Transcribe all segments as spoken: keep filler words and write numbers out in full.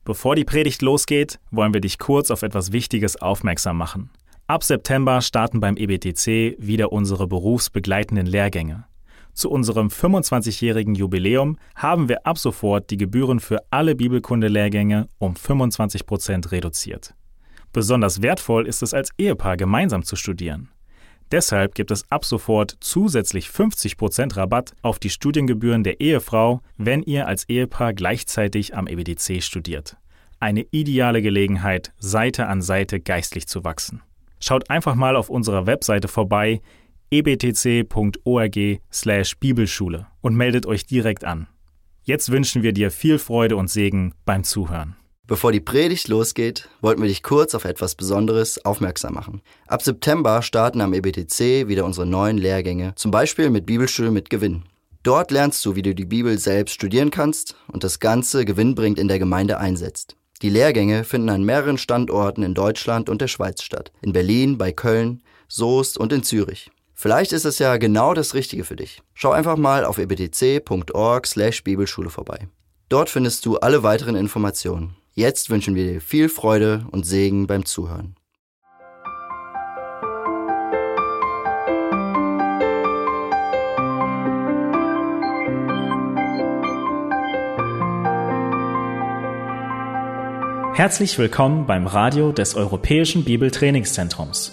Bevor die Predigt losgeht, wollen wir dich kurz auf etwas Wichtiges aufmerksam machen. Ab September starten beim E B T C wieder unsere berufsbegleitenden Lehrgänge. Zu unserem fünfundzwanzigjährigen Jubiläum haben wir ab sofort die Gebühren für alle Bibelkunde-Lehrgänge um fünfundzwanzig Prozent reduziert. Besonders wertvoll ist es als Ehepaar gemeinsam zu studieren. Deshalb gibt es ab sofort zusätzlich fünfzig Prozent Rabatt auf die Studiengebühren der Ehefrau, wenn ihr als Ehepaar gleichzeitig am E B T C studiert. Eine ideale Gelegenheit, Seite an Seite geistlich zu wachsen. Schaut einfach mal auf unserer Webseite vorbei, e b t c punkt org slash Bibelschule und meldet euch direkt an. Jetzt wünschen wir dir viel Freude und Segen beim Zuhören. Bevor die Predigt losgeht, wollten wir dich kurz auf etwas Besonderes aufmerksam machen. Ab September starten am E B T C wieder unsere neuen Lehrgänge, zum Beispiel mit Bibelschule mit Gewinn. Dort lernst du, wie du die Bibel selbst studieren kannst und das Ganze gewinnbringend in der Gemeinde einsetzt. Die Lehrgänge finden an mehreren Standorten in Deutschland und der Schweiz statt. In Berlin, bei Köln, Soest und in Zürich. Vielleicht ist es ja genau das Richtige für dich. Schau einfach mal auf e b t c punkt org slash Bibelschule vorbei. Dort findest du alle weiteren Informationen. Jetzt wünschen wir dir viel Freude und Segen beim Zuhören. Herzlich willkommen beim Radio des Europäischen Bibeltrainingszentrums.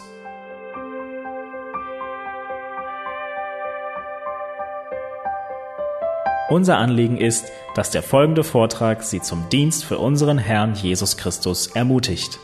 Unser Anliegen ist, dass der folgende Vortrag Sie zum Dienst für unseren Herrn Jesus Christus ermutigt.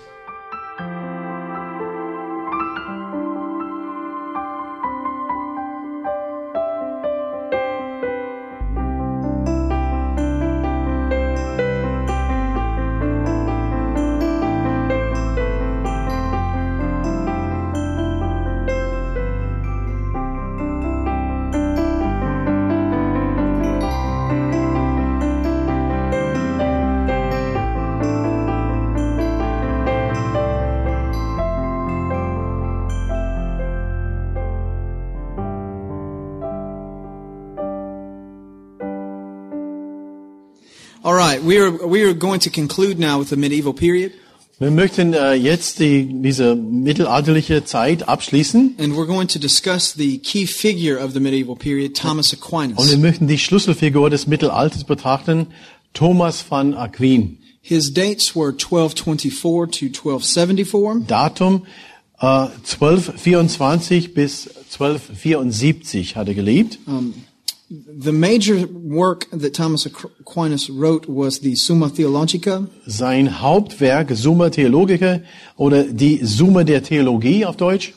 All right, we are we are going to conclude now with the medieval period. Wir möchten äh, jetzt die, diese mittelalterliche Zeit abschließen. And we're going to discuss the key figure of the medieval period, Thomas Aquinas. Und wir möchten die Schlüsselfigur des Mittelalters betrachten, Thomas von Aquin. His dates were twelve twenty-four to twelve seventy-four. Datum äh, zwölf vierundzwanzig bis zwölf vierundsiebzig hat er gelebt. Um, The major work that Thomas Aquinas wrote was the Summa Theologica. Sein Hauptwerk, Summa Theologica, oder die Summe der Theologie auf Deutsch.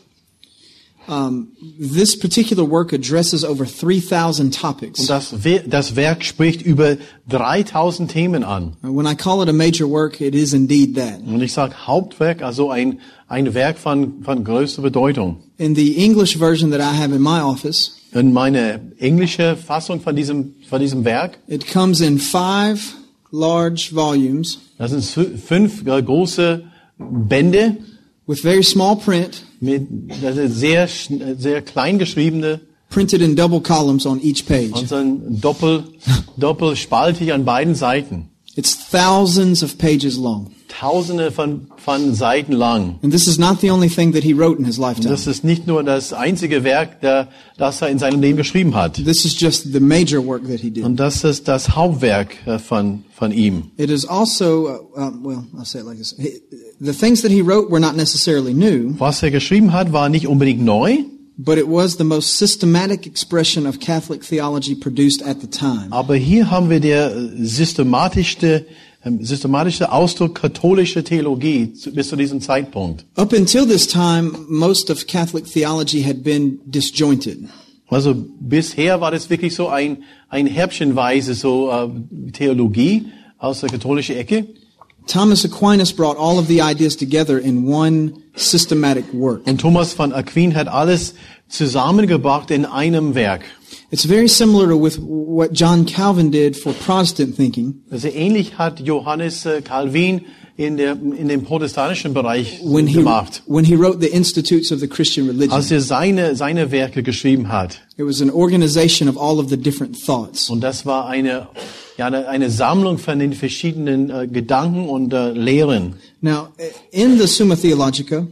Um, this particular work addresses over three thousand topics. Und das, das Werk spricht über dreitausend Themen an. When I call it a major work, it is indeed that. Und ich sage Hauptwerk, also ein, ein Werk von, von größter Bedeutung. In the English version that I have in my office, in meine englische Fassung von diesem, von diesem Werk, it comes in five large volumes. Das sind fünf große Bände. With very small print. Mit das ist sehr, sehr klein geschriebene. Printed in double columns on each page. Und dann doppel, doppelspaltig an beiden Seiten. It's thousands of pages long. Tausende von, von Seiten lang. And this is not the only thing that he wrote in his lifetime. Und das ist nicht nur das einzige Werk, der, das er in seinem Leben geschrieben hat. This is just the major work that he did. Und das ist das Hauptwerk von, von ihm. It is also, uh, um, well, I'll say it like this. The things that he wrote were not necessarily new. Was er geschrieben hat, war nicht unbedingt neu. But it was the most systematic expression of Catholic theology produced at the time. Aber hier haben wir der systematischste, systematische Ausdruck katholischer Theologie bis zu diesem Zeitpunkt. Up until this time, most of Catholic theology had been disjointed. Also bisher war das wirklich so ein, ein häppchenweise so uh, Theologie aus der katholischen Ecke. Thomas Aquinas brought all of the ideas together in one systematic work. Und Thomas von Aquin hat alles zusammengebracht in einem Werk. It's very similar to with what John Calvin did for Protestant thinking. Also ähnlich hat Johannes äh, Calvin in der in dem protestantischen Bereich When he, gemacht, when he wrote the Institutes of the Christian Religion. als er seine seine Werke geschrieben hat. It was an organization of all of the different thoughts. Und das war eine ja eine, eine Sammlung von den verschiedenen äh, Gedanken und äh, Lehren. Now, in the Summa Theologica,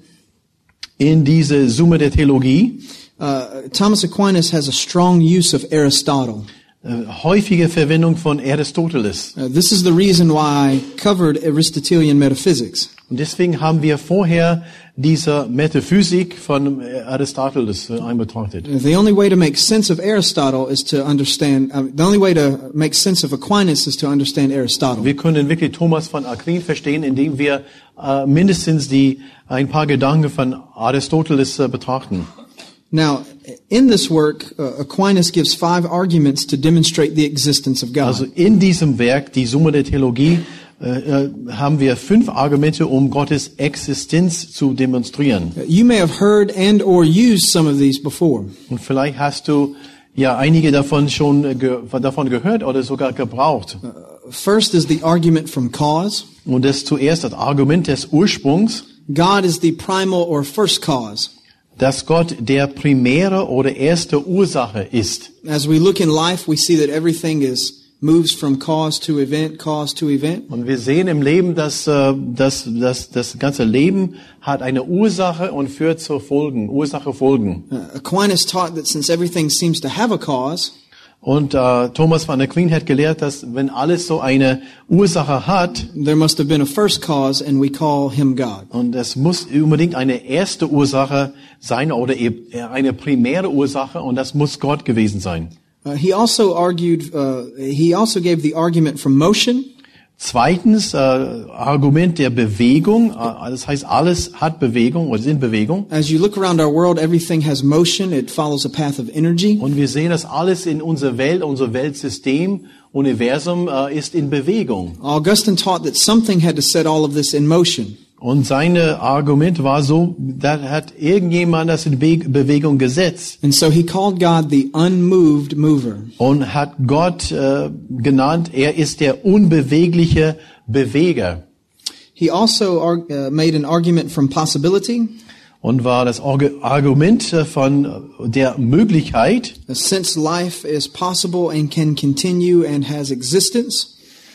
In diese Summe der Theologie, uh, Thomas Aquinas has a strong use of Aristotle. äh, häufige Verwendung von Aristoteles. Uh, this is the reason why I covered Aristotelian metaphysics. Und deswegen haben wir vorher diese Metaphysik von Aristoteles äh, einbetrachtet. The only way to make sense of Aristotle is to understand, uh, the only way to make sense of Aquinas is to understand Aristotle. Wir können wirklich Thomas von Aquin verstehen, indem wir äh, mindestens die ein paar Gedanken von Aristoteles äh, betrachten. Now, in this work, uh, Aquinas gives five arguments to demonstrate the existence of God. Also in diesem Werk, die Summe der Theologie, äh, äh, haben wir fünf Argumente, um Gottes Existenz zu demonstrieren. Uh, You may have heard and or used some of these before. Und vielleicht hast du ja einige davon schon äh, ge davon gehört oder sogar gebraucht. First is the argument from cause. Und das zuerst das Argument des Ursprungs, God is the primal or first cause. dass Gott der primäre oder erste Ursache ist. As we look in life, we see that everything is moves from cause to event, cause to event. Und wir sehen im Leben, dass, äh, dass, dass das ganze Leben hat eine Ursache und führt zu Folgen, Ursache Folgen. Uh, Aquinas taught that since everything seems to have a cause, Und äh, Thomas von Aquin hat gelehrt, dass wenn alles so eine Ursache hat, there must have been a first cause, and we call him God. und es muss unbedingt eine erste Ursache sein oder eben eine primäre Ursache, und das muss Gott gewesen sein. Uh, he also argued. Uh, he also gave the argument from motion. Zweitens, äh, Argument der Bewegung, äh, das heißt, alles hat Bewegung oder ist in Bewegung. As you look around our world, everything has motion. It follows a path of energy. Und wir sehen, dass alles in unserer Welt, unser Weltsystem, Universum äh, ist in Bewegung. Augustine taught that something had to set all of this in motion. Und sein Argument war so, da hat irgendjemand das in Be Bewegung gesetzt And so he called God the unmoved mover. und hat Gott äh, genannt, er ist der unbewegliche Beweger. He also arg- uh, made an argument from possibility. Und war das Argu Argument von der Möglichkeit, Uh, Since life is possible and can continue and has existence,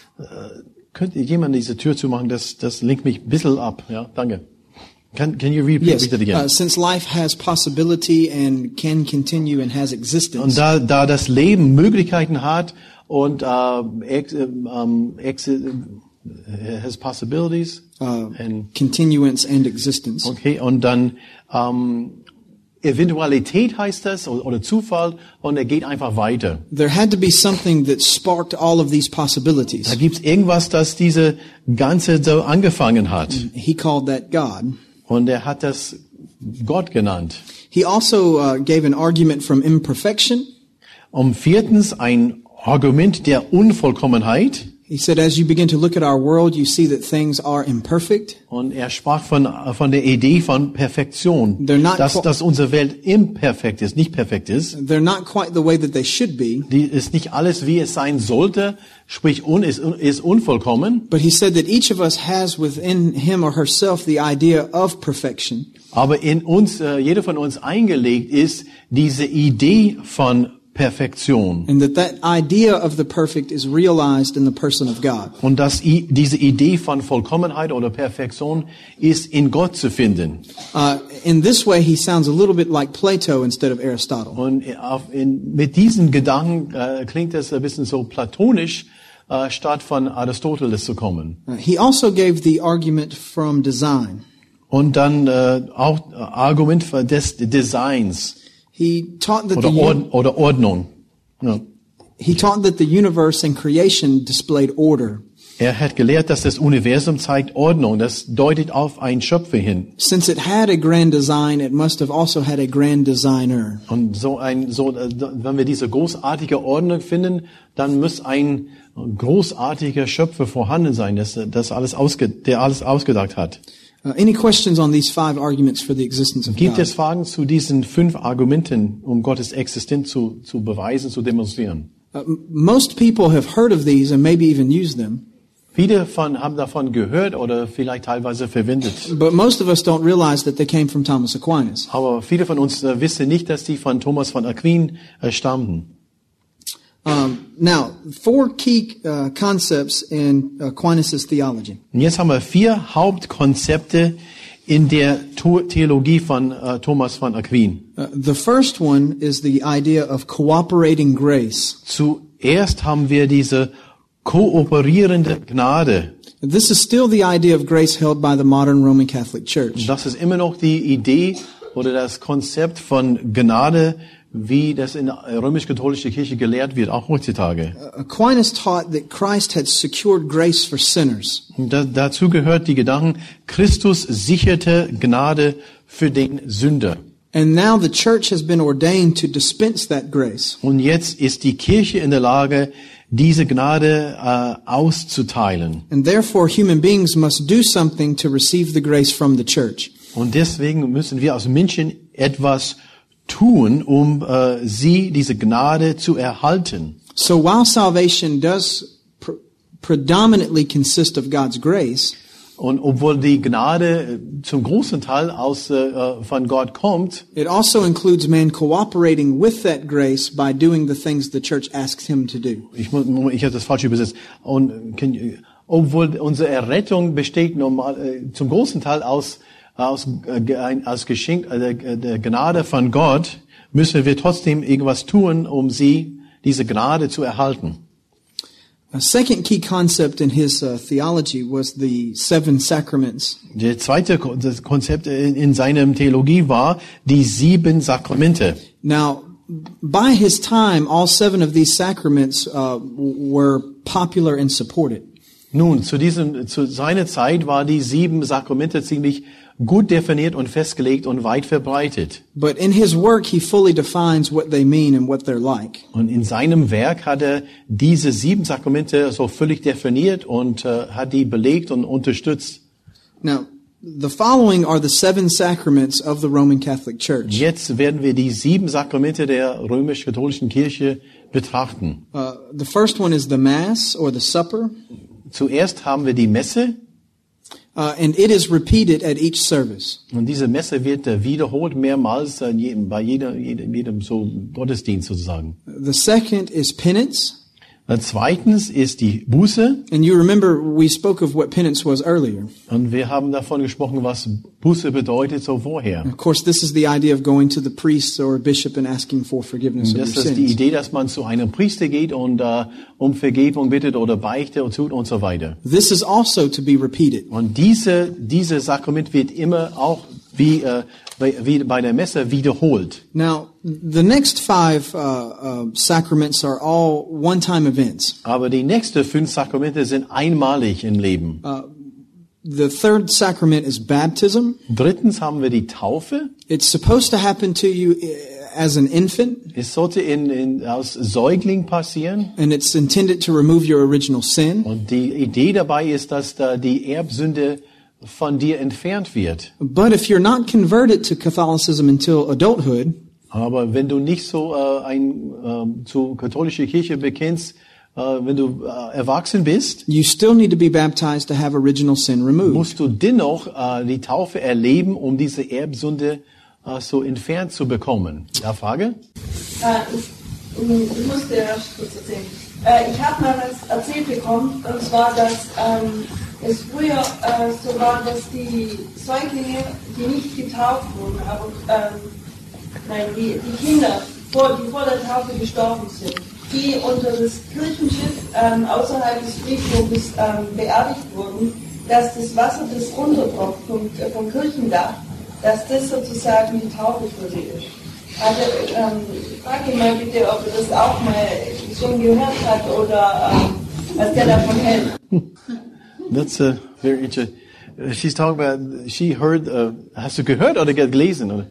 könnte jemand diese Tür zumachen, das, das lenkt mich ein bisschen ab. Ja, danke. Can, can you repeat, yes, repeat that again? uh, since life has possibility and can continue and has existence, Und da, da das Leben Möglichkeiten hat und äh, ex, ähm, ex, äh, has possibilities, uh, and, continuance and existence, okay, und dann ähm, Eventualität heißt das oder, oder Zufall, und er geht einfach weiter. there had to be something that sparked all of these possibilities. Da gibt's irgendwas, das diese ganze so angefangen hat, He called that God. und er hat das Gott genannt. He also uh, gave an argument from imperfection. Und viertens ein Argument der Unvollkommenheit. He said, as you begin to look at our world, you see that things are imperfect. Und er sprach von, von der Idee von Perfektion, They're not dass, qu- dass unsere Welt imperfekt ist, nicht perfekt ist. They're not quite the way that they should be. Die ist nicht alles, wie es sein sollte, sprich un, ist, ist unvollkommen. But he said that each of us has within him or herself the idea of perfection. Aber in uns, äh, jeder von uns eingelegt ist diese Idee von Perfektion. And that that idea of the perfect is realized in the person of God. Und dass i, diese Idee von Vollkommenheit oder Perfektion ist in Gott zu finden. Uh, in this way, he sounds a little bit like Plato instead of Aristotle. Und auf, in, mit diesen Gedanken äh, klingt es ein bisschen so platonisch, äh, statt von Aristoteles zu kommen. Uh, he also gave the argument from design. Und dann äh, auch äh, Argument für des Designs He taught that oder, the Ord oder Ordnung. Ja. he taught that the universe and creation displayed order. Er hat gelehrt, dass das Universum zeigt Ordnung. Das deutet auf einen Schöpfer hin. Since it had a grand design, it must have also had a grand designer. Und so ein, so, wenn wir diese großartige Ordnung finden, dann muss ein großartiger Schöpfer vorhanden sein, das, das alles ausge, der alles ausgedacht hat. Uh, any questions on these five arguments for the existence of Gibt God? es Fragen zu diesen fünf Argumenten, um Gottes Existenz zu, zu beweisen, zu demonstrieren? Uh, m- most people have heard of these and maybe even used them, Viele von, haben davon gehört oder vielleicht teilweise verwendet. but most of us don't realize that they came from Thomas Aquinas. Aber viele von uns äh, wissen nicht, dass die von Thomas von Aquin äh, stammten. Um, now, four key uh, concepts in Aquinas' theology. Und jetzt haben wir vier Hauptkonzepte in der To- Theologie von äh, Thomas von Aquin. Uh, the first one is the idea of cooperating grace. Zuerst haben wir diese kooperierende Gnade. This is still the idea of grace held by the modern Roman Catholic Church. Das ist immer noch die Idee oder das Konzept von Gnade, wie das in der römisch-katholischen Kirche gelehrt wird, auch heutzutage. Aquinas taught that Christ had secured grace for sinners. Und da, dazu gehört die Gedanken, Christus sicherte Gnade für den Sünder. And now the church has been ordained to dispense that grace. Und jetzt ist die Kirche in der Lage, diese Gnade äh, auszuteilen. And therefore human beings must do something to receive the grace from the church. Und deswegen müssen wir als Menschen etwas tun, um äh, sie, diese Gnade zu erhalten. So while salvation does pr- predominantly consist of God's grace, Und obwohl die Gnade zum großen Teil aus äh, von Gott kommt, it also includes man cooperating with that grace by doing the things the church asks him to do. ich muss, ich habe das falsch übersetzt. Und can, obwohl unsere Errettung besteht normal äh, zum großen Teil aus aus äh, ein, aus Geschenk äh, der, der Gnade von Gott, müssen wir trotzdem irgendwas tun, um sie diese Gnade zu erhalten. A second key concept in his uh, theology was the seven sacraments. Der zweite Ko- das Konzept in, in seinem Theologie war die sieben Sakramente. Now, by his time, all seven of these sacraments uh, w- were popular and supported. Nun, zu diesem, zu seiner Zeit war die sieben Sakramente ziemlich gut definiert und festgelegt und weit verbreitet. But in his work, he fully defines what they mean and what they're like. Und in seinem Werk hat er diese sieben Sakramente so völlig definiert und äh, hat die belegt und unterstützt. Now, the following are the seven sacraments of the Roman Catholic Church. Jetzt werden wir die sieben Sakramente der römisch-katholischen Kirche betrachten. Uh, the first one is the Mass or the Supper, Zuerst haben wir die Messe. uh, and it is repeated at each service. Und diese Messe wird äh, wiederholt mehrmals äh, jedem, bei jeder, jedem, jedem so Gottesdienst sozusagen. The second is penance. Dann zweitens ist die Buße. And you remember we spoke of what penance was earlier. Und wir haben davon gesprochen, was Buße bedeutet so vorher. Of course, this is the idea of going to the priest or bishop and asking for forgiveness of Das your ist die sins. Idee, dass man zu einem Priester geht und äh, um Vergebung bittet oder Beichte und tut und so weiter. This is also to be repeated. Und diese, diese Sakrament wird immer auch wie, äh, wie, wie bei der Messe wiederholt. Now, the next five uh, uh, sacraments are all one-time events. Aber die nächsten fünf Sakramente sind einmalig im Leben. The third sacrament is baptism. Drittens haben wir die Taufe. It's supposed to happen to you uh, as an infant, Es sollte in, in, aus Säugling passieren. and it's intended to remove your original sin. Und die Idee dabei ist, dass da die Erbsünde von dir entfernt wird. But if you're not converted to Catholicism until adulthood, Aber wenn du nicht so äh, ein, äh, zu katholischer Kirche bekennst, äh, wenn du äh, erwachsen bist, you still need to be baptized to have original sin removed. musst du dennoch äh, die Taufe erleben, um diese Erbsünde äh, so entfernt zu bekommen. Ja, Frage? Äh, ich, ich musste erst kurz erzählen. Äh, ich habe mal was erzählt bekommen, und zwar, dass ähm, es früher äh, so war, dass die Säuglinge, die nicht getauft wurden, aber ähm, nein, die, die Kinder, vor, die vor der Taufe gestorben sind, die unter das Kirchenschiff ähm, außerhalb des Friedhofes ähm, beerdigt wurden, dass das Wasser, das runtertropft vom, äh, vom Kirchendach, dass das sozusagen die Taufe für sie ist. Also ähm, ich frage ihn mal bitte, ob er das auch mal schon gehört hat oder ähm, was der davon hält. That's uh, very interesting. Uh, She's talking about, she heard, uh, hast du gehört oder gelesen? Oder?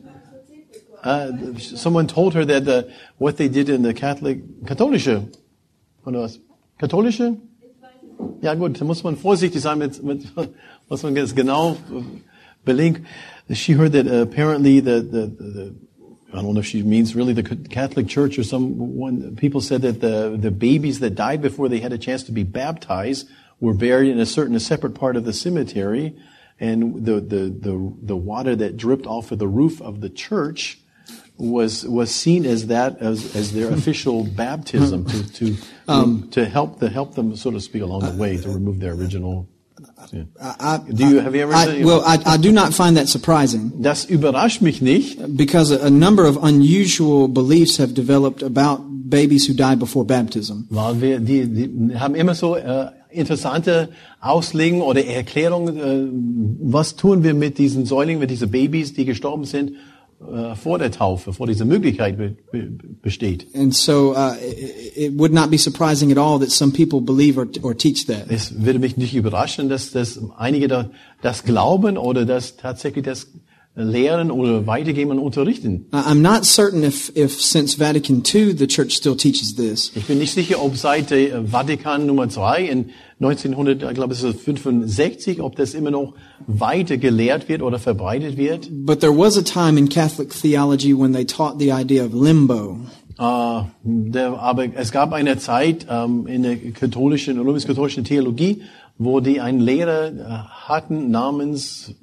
Uh, someone told her that uh, what they did in the Catholic, katholische, oder was? Katholische? Ja gut, da muss man vorsichtig sein mit, mit was man jetzt genau Beleg. She heard that uh, apparently the, the, the, I don't know if she means really the Catholic Church or some, one, people said that the, the babies that died before they had a chance to be baptized were buried in a certain, a separate part of the cemetery, and the, the, the, the water that dripped off of the roof of the church was, was seen as that, as, as their official baptism to, to, um, to help, to help them, so to speak, along the way to remove their original. Yeah. I, do you, have you ever I, said, well, I, I do not find that surprising. Das überrascht mich nicht. Because a, a number of unusual beliefs have developed about babies who died before baptism. Weil wir, die, die haben immer so äh, interessante Auslegungen oder Erklärungen, äh, was tun wir mit diesen Säuglingen, mit diesen Babys, die gestorben sind, äh, vor der Taufe, vor dieser Möglichkeit be, be, besteht. And so uh, it, it would not be surprising at all that some people believe or, or teach that. Es würde mich nicht überraschen, dass, dass einige da, das glauben oder das tatsächlich das lehren oder weitergeben und unterrichten. I'm not certain if, if since Vatican Two the Church still teaches this. Ich bin nicht sicher, ob seit äh, Vatikan Nummer zwei in neunzehnhundert, ich glaube es ist fünfundsechzig, ob das immer noch weiter gelehrt wird oder verbreitet wird. But there was a time in Catholic theology when they taught the idea of limbo. Uh, der, aber es gab eine Zeit ähm, in der katholischen, römisch-katholischen Theologie, wo die einen Lehrer äh, hatten namens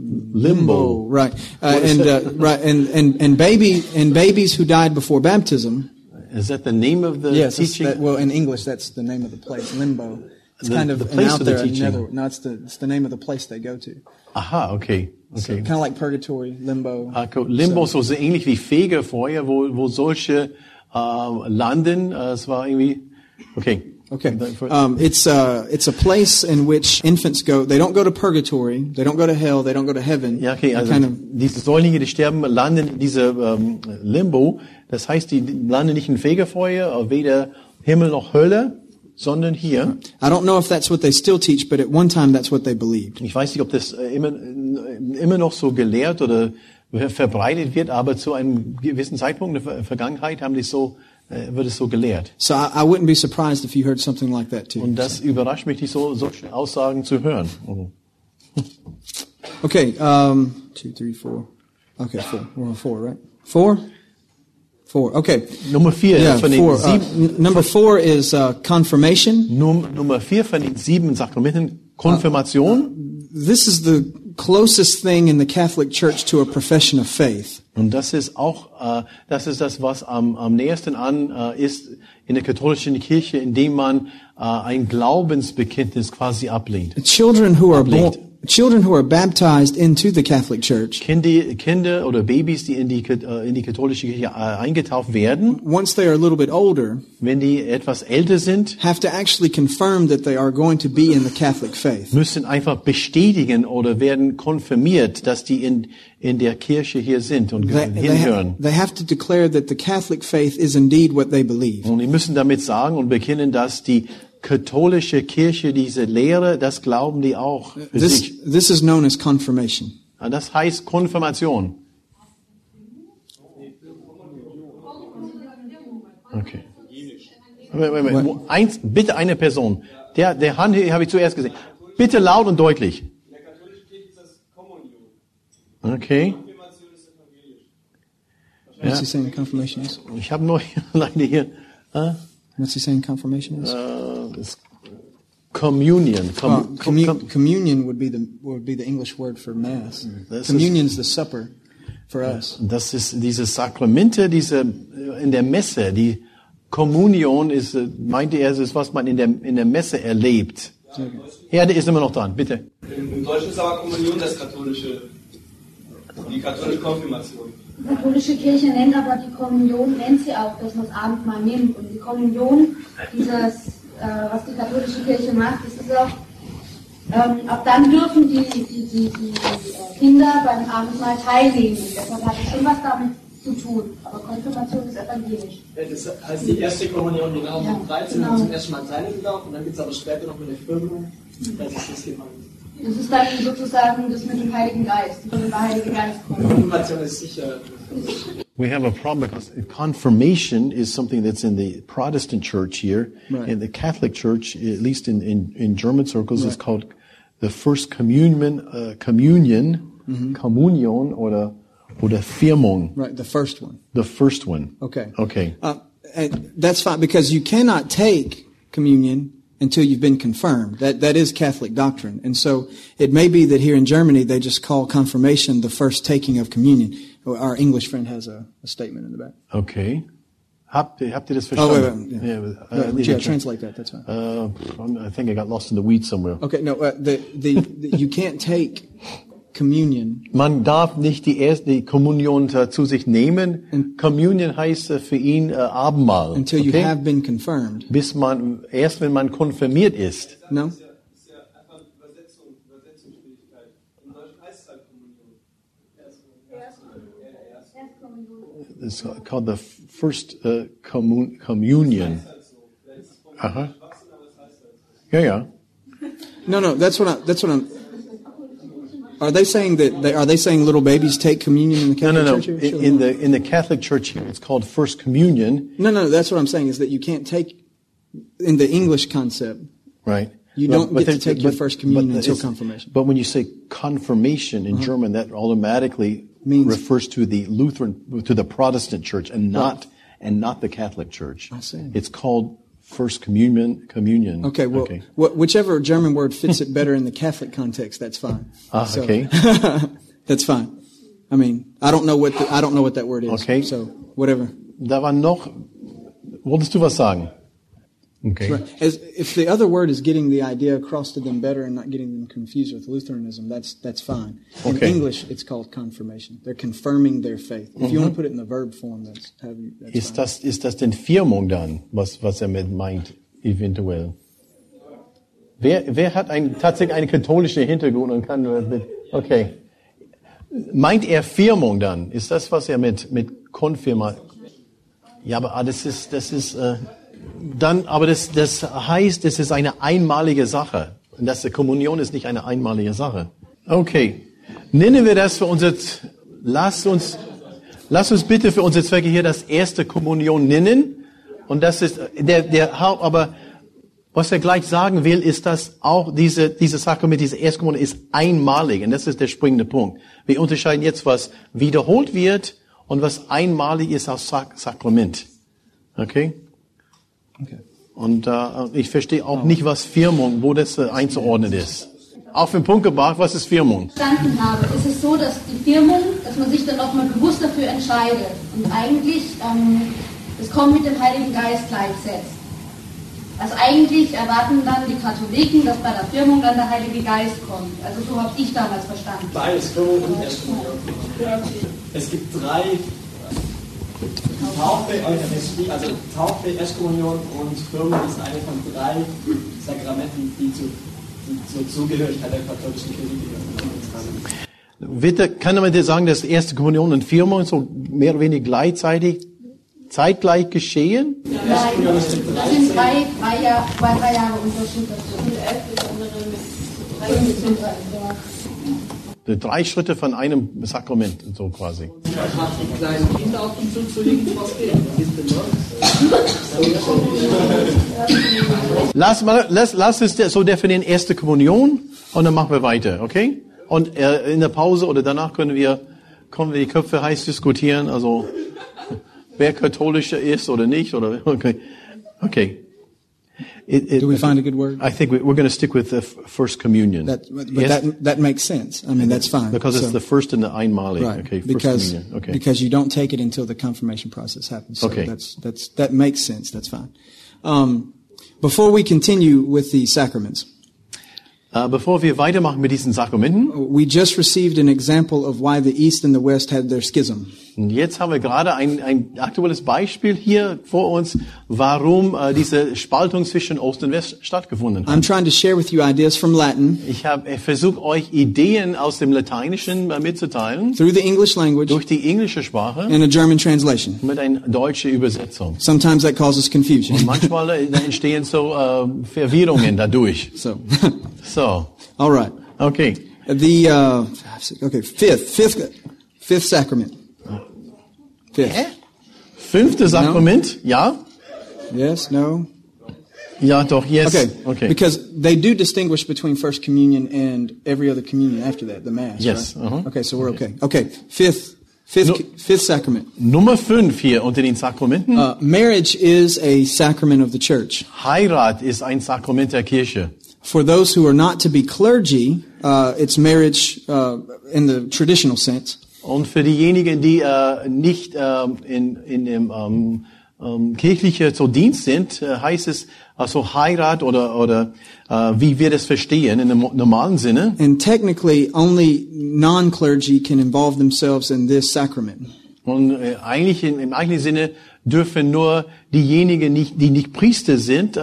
Limbo. Right. Uh, and, uh, right. And, and, and baby, and babies who died before baptism. Is that the name of the yes, teaching? That, well, in English, that's the name of the place, limbo. It's the, kind of the place out of the there. teaching. Another, no, it's the, it's the name of the place they go to. Aha, okay. Okay. So, kind of like purgatory, limbo. Uh, limbo, so, so ähnlich wie Fegefeuer, wo, wo solche uh, landen. Uh, es war irgendwie, okay. Okay. Um, it's uh, it's a place in which infants go. They don't go to purgatory. They don't go to hell. They don't go to heaven. Ja, okay. Also kind of, diese Säuglinge, die sterben, landen in diese ähm, Limbo. Das heißt, die landen nicht in Fegefeuer, weder Himmel noch Hölle, sondern hier. I don't know if that's what they still teach, but at one time that's what they believed. Ich weiß nicht, ob das äh, immer immer noch so gelehrt oder verbreitet wird, aber zu einem gewissen Zeitpunkt in der Vergangenheit haben die so wird es so gelehrt. So I, I wouldn't be surprised if you heard something like that too. Und das überrascht mich, die so solche Aussagen zu hören. Mhm. Okay, um, two, three, four. Okay, four. We're on four, right? Four. Four. Okay. Nummer vier yeah, von den four. sieben. Uh, number four is uh, confirmation. Num, Nummer vier von den sieben Sakramenten, Konfirmation. Uh, this is the closest thing in the Catholic Church to a profession of faith. Und das ist auch, äh, das ist das, was am, am nächsten an äh, ist in der katholischen Kirche, indem man äh, ein Glaubensbekenntnis quasi ablehnt. Children who are ablehnt. born, children who are baptized into the Catholic Church. Kinder, Kinder oder Babys, die in die äh, in die katholische Kirche äh, eingetauft werden. Once they are a little bit older, wenn die etwas älter sind, have to actually confirm that they are going to be in the Catholic faith. Müssen einfach bestätigen oder werden konfirmiert, dass die in in der Kirche hier sind und they, hinhören. They, they have to declare that the Catholic faith is indeed what they believe. Und die müssen damit sagen und bekennen, dass die katholische Kirche diese Lehre, das glauben die auch. This, this is known as confirmation. Das heißt Konfirmation. Okay. Moment, Moment. Eins, bitte eine Person. Der, der Hand hier habe ich zuerst gesehen. Bitte laut und deutlich. In der katholischen Kirche ist das Kommunion. Okay. Konfirmation ist evangelisch. What's he saying confirmation is? Ich habe nur leider hier. Äh, What's he saying confirmation is? Uh, communion. Com, well, commu com, communion would be the would be the English word for mass. Communion is the supper for us. Das ist diese Sakramente, diese in der Messe, die Kommunion ist, meinte er, ist was man in der in der Messe erlebt. Okay. Ja, der ist immer noch dran, bitte. Im, im Deutschen ist aber Kommunion das katholische, die katholische Konfirmation. Die katholische Kirche nennt aber die Kommunion, nennt sie auch, dass man das Abendmahl nimmt. Und die Kommunion, dieses, äh, was die katholische Kirche macht, das ist auch, ähm, ab dann dürfen die, die, die, die Kinder beim Abendmahl teilnehmen. Deshalb hat es schon was damit zu tun. Aber Konfirmation ist evangelisch. Ja, das heißt die erste Kommunion genau ja, mit dreizehn genau. haben zum ersten Mal teilnehmen darf und dann gibt es aber später noch mit der Firmung, das ist das gemeint. Das ist dann sozusagen das mit dem Heiligen Geist, wenn der Heilige Geist kommt. Konfirmation ist sicher. We have a problem because confirmation is something that's in the Protestant church here. Right. In the Catholic church, at least in, in, in German circles, right. It's called the first communion, uh, communion Kommunion oder, oder Firmung. Right, the first one. The first one. Okay. Okay. Uh, and that's fine because you cannot take communion until you've been confirmed. That that is Catholic doctrine. And so it may be that here in Germany they just call confirmation the first taking of communion. Our English friend has a, a statement in the back. Okay. Habt ihr, habt ihr das Oh, verstanden? wait, wait, yeah. Yeah, uh, yeah, yeah, translate that, that's fine. Uh, I think I got lost in the weeds somewhere. Okay, no, uh, the, the, the, you can't take communion. Man darf nicht die erste die Kommunion äh, zu sich nehmen. Communion heißt äh, für ihn äh, Abendmahl. Until you okay? have been confirmed. Bis man, erst wenn man konfirmiert ist. No? It's called the first uh, commun- communion. Aha. Ja, ja. No, no, that's what I, that's what I'm. Are they saying that they, are they saying little babies take communion in the No, Catholic no, no. Church? Here? In, in the in the Catholic Church here, it's called First Communion. No, no, that's what I'm saying is that you can't take in the English concept. Right. You But- don't but get to there- take your but- first communion but until it's- confirmation. But when you say confirmation in German, that automatically Means- refers to the Lutheran, to the Protestant Church, and not and not the Catholic Church. I see. It's called First Communion. Communion. Okay, well, Okay. wh- whichever German word fits it better in the Catholic context, that's fine. Ah, So- okay. That's fine. I mean, I don't know what the, I don't know what that word is. Okay. So whatever. Da war noch. Wolltest du was sagen? Okay. Right. As, if the other word is getting the idea across to them better and not getting them confused with Lutheranism, that's that's fine. In Okay. English, it's called confirmation. They're confirming their faith. If you want to put it in the verb form, that's have you. That's Ist fine. das, ist das denn Firmung dann, was, was er mit meint, eventuell? Wer, wer hat ein, tatsächlich einen katholischen Hintergrund und kann nur mit, okay. Meint er Firmung dann? Ist das, was er mit, mit Konfirma? Ja, aber ah, das ist, das ist, äh, dann, aber das, das heißt, das ist eine einmalige Sache. Und das, die Kommunion ist nicht eine einmalige Sache. Okay. Nennen wir das für unser, lasst uns, lasst uns bitte für unsere Zwecke hier das erste Kommunion nennen. Und das ist, der, der Haupt, aber, was er gleich sagen will, ist, dass auch diese, diese Sakrament, diese Erstkommunion ist einmalig. Und das ist der springende Punkt. Wir unterscheiden jetzt, was wiederholt wird und was einmalig ist als Sak- Sakrament. Okay? Okay. Und äh, ich verstehe auch nicht, was Firmung, wo das äh, einzuordnen ist. Auf den Punkt gebracht, was ist Firmung? Verstanden habe, ist es so, dass die Firmung, dass man sich dann auch mal bewusst dafür entscheidet und eigentlich ähm, das Kommen mit dem Heiligen Geist gleichsetzt. Also eigentlich erwarten dann die Katholiken, dass bei der Firmung dann der Heilige Geist kommt. Also so habe ich damals verstanden. Beides, Firmung und Erstkommunion. Es gibt drei Taufe, Eucharistie, also Taufe, Erstkommunion und Firmung ist eine von drei Sakramenten, die, zu, die zur Zugehörigkeit der katholischen Kirche gehören. Wird, kann man dir sagen, dass erste Kommunion und Firmung so mehr oder weniger gleichzeitig, zeitgleich geschehen? Nein, das sind drei, drei, Jahr, zwei, drei Jahre Unterschied dazu. Und elf bis andere mit drei bis drei. Die drei Schritte von einem Sakrament, so quasi. Ich mache die kleinen Kinder auf den Zug zu legen, was geht. Lass, mal, lass, lass es so definieren, erste Kommunion, und dann machen wir weiter, okay? Und äh, in der Pause oder danach können wir, können wir die Köpfe heiß diskutieren, also wer katholischer ist oder nicht, oder okay. Okay. It, it, Do we find a good word? I think we, we're going to stick with the f- first communion. That, but Yes? that that makes sense. I mean, that's fine. Because it's So- the first and the einmalig. right. Okay, first because communion. Okay. because you don't take it until the confirmation process happens. So Okay. that's that's that makes sense. That's fine. Um, before we continue with the sacraments, Äh, bevor wir weitermachen mit diesen Sakramenten, we just received an example of why the East and the West had their schism. und jetzt haben wir gerade ein, ein aktuelles Beispiel hier vor uns, warum äh, diese Spaltung zwischen Ost und West stattgefunden I'm hat. trying to share with you ideas from Latin Ich habe versucht, euch Ideen aus dem Lateinischen äh, mitzuteilen, through the English language durch die englische Sprache, and a German translation. mit einer deutschen Übersetzung. Sometimes that causes confusion. Und manchmal äh, da entstehen so äh, Verwirrungen dadurch. So, So, all right. okay. The uh, okay, fifth, fifth, fifth sacrament. Fifth. Fünfte Sakrament, ja? Yes. No. Ja, doch, yes. Okay. Okay. Because they do distinguish between First Communion and every other communion after that, the Mass. Yes. Right? Uh-huh. Okay, so we're okay. Okay, fifth, fifth, No. fifth sacrament. Nummer fünf hier unter den Sakramenten. Uh, marriage is a sacrament of the church. Heirat ist ein Sakrament der Kirche. For those who are not to be clergy, uh, it's marriage uh, in the traditional sense. Und für diejenigen, die äh, nicht ähm, in, in dem ähm, ähm, kirchlichen so Dienst sind, äh, heißt es also Heirat oder oder äh, wie wir das verstehen in dem normalen Sinne. And technically, only non-clergy can involve themselves in this sacrament. Und äh, eigentlich in, im eigentlichen Sinne dürfen nur diejenigen, nicht, die nicht Priester sind, äh,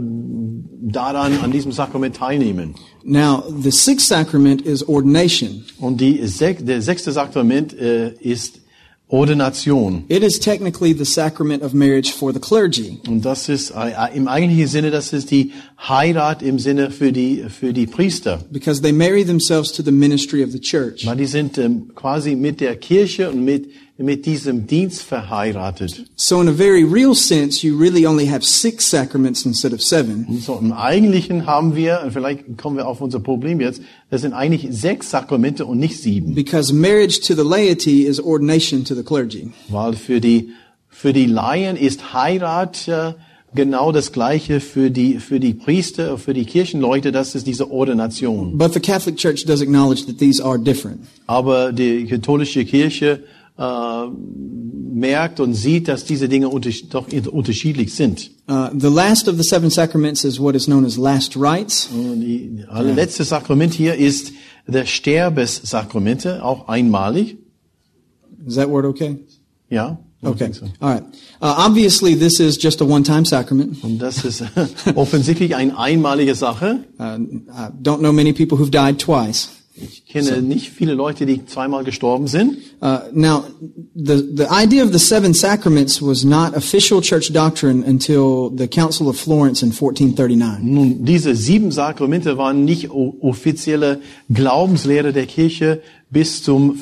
daran an diesem Sakrament teilnehmen. Now, the sixth sacrament is ordination. Und die sech, der sechste Sakrament äh, ist Ordination. It is technically the sacrament of marriage for the clergy. Und das ist äh, im eigentlichen Sinne, das ist die Heirat im Sinne für die für die Priester. Because they marry themselves to the ministry of the church. Weil die sind ähm, quasi mit der Kirche und mit mit diesem Dienst verheiratet. So in a very real sense, you really only have six sacraments instead of seven. Und so im Eigentlichen haben wir, und vielleicht kommen wir auf unser Problem jetzt, das sind eigentlich sechs Sakramente und nicht sieben. Because marriage to the laity is ordination to the clergy. Weil für die für die Laien ist Heirat äh, genau das Gleiche für die für die Priester, für die Kirchenleute, das ist diese Ordination. But the Catholic Church does acknowledge that these are different. Aber die katholische Kirche äh, merkt und sieht, dass diese Dinge unter, doch unterschiedlich sind. Uh, the last of the seven sacraments is what is known as last rites. Und die allerletzte Sakrament hier ist der Sterbessakramente, auch einmalig. Is that word okay? Ja. Okay. All right. Uh, obviously, this is just a one-time sacrament. Und das ist offensichtlich eine einmalige Sache. Uh, I don't know many people who've died twice. Ich kenne nicht viele Leute, die zweimal gestorben sind. Uh, now, the the idea of the seven sacraments was not official church doctrine until the Council of Florence in fourteen thirty-nine. Nun, diese sieben Sakramente waren nicht o- offizielle Glaubenslehre der Kirche bis zum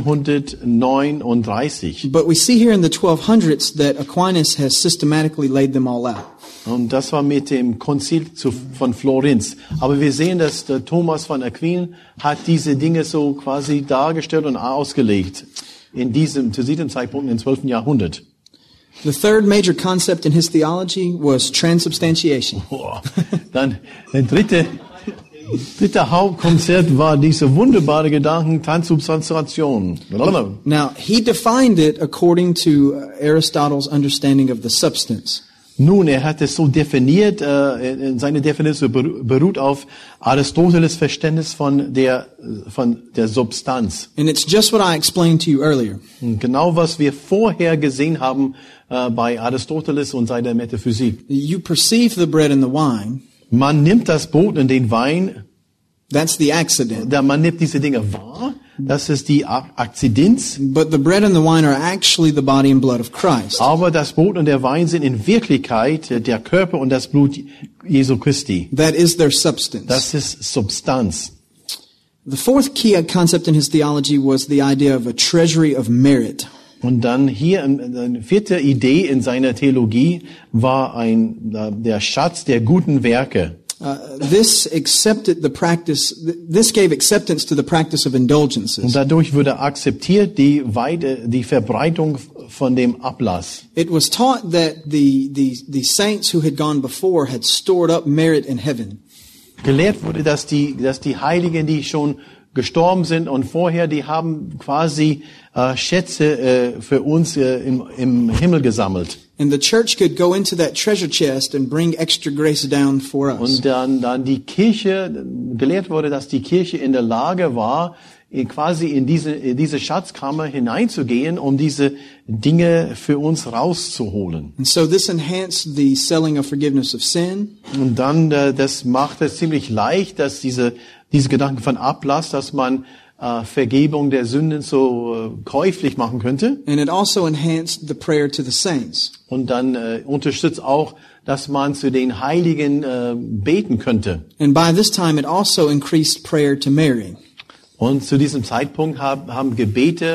vierzehnhundertneununddreißig. But we see here in the twelve hundreds that Aquinas has systematically laid them all out. Und das war mit dem Konzil zu, von Florenz. Aber wir sehen, dass der Thomas von Aquin hat diese Dinge so quasi dargestellt und ausgelegt. In diesem, zu diesem Zeitpunkt im zwölften Jahrhundert. The third major concept in his theology was transubstantiation. Boah. Dann der dritte, dritte Hauptkonzept war diese wunderbare Gedanken Transubstantiation. Now, he defined it according to Aristotle's understanding of the substance. Nun, er hat es so definiert, äh, seine Definition beruht auf Aristoteles Verständnis von der, von der Substanz. And it's just what I explained to you earlier. Und genau was wir vorher gesehen haben äh, bei Aristoteles und seiner Metaphysik. You perceive the bread and the wine. Man nimmt das Brot und den Wein, That's the accident. da man nimmt diese Dinge wahr, das ist die A- Akzidenz. But the bread and the wine are actually the body and blood of Christ. Aber das Brot und der Wein sind in Wirklichkeit der Körper und das Blut Jesu Christi. That is their substance. Das ist Substanz. The fourth key concept in his theology was the idea of a treasury of merit. Und dann hier eine vierte Idee in seiner Theologie war ein der Schatz der guten Werke. Uh, this accepted the practice, this gave acceptance to the practice of indulgences. Und dadurch wurde akzeptiert die Weide, die Verbreitung von dem Ablass. It was taught that the, the, the saints who had gone before had stored up merit in heaven. Gelehrt wurde, dass die, dass die Heiligen, die schon gestorben sind und vorher, die haben quasi äh, Schätze äh, für uns äh, im, im Himmel gesammelt. And the church could go into that treasure chest and bring extra grace down for us. Und dann, dann die Kirche, gelehrt wurde, dass die Kirche in der Lage war, in quasi in diese, in diese Schatzkammer hineinzugehen, um diese Dinge für uns rauszuholen. And so this enhanced the selling of forgiveness of sin. Und dann, äh, das macht es ziemlich leicht, dass diese, diese Gedanken von Ablass, dass man äh, Vergebung der Sünden so äh, käuflich machen könnte. And it also enhanced the prayer to the saints. Und dann äh, unterstützt auch, dass man zu den Heiligen äh, beten könnte. And by this time it also increased prayer to Mary. Und zu diesem Zeitpunkt hab, haben Gebete